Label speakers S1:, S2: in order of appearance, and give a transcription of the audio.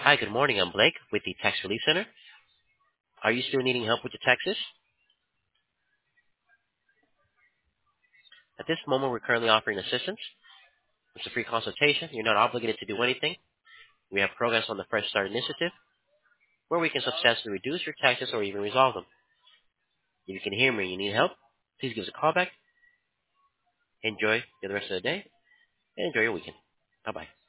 S1: Hi, good morning. I'm Blake with the Tax Relief Center. Are you still needing help with your taxes? At this moment, we're currently offering assistance. It's a free consultation. You're not obligated to do anything. We have programs on the Fresh Start Initiative where we can substantially reduce your taxes or even resolve them. If you can hear me and you need help, please give us a call back. Enjoy the rest of the day and enjoy your weekend. Bye-bye.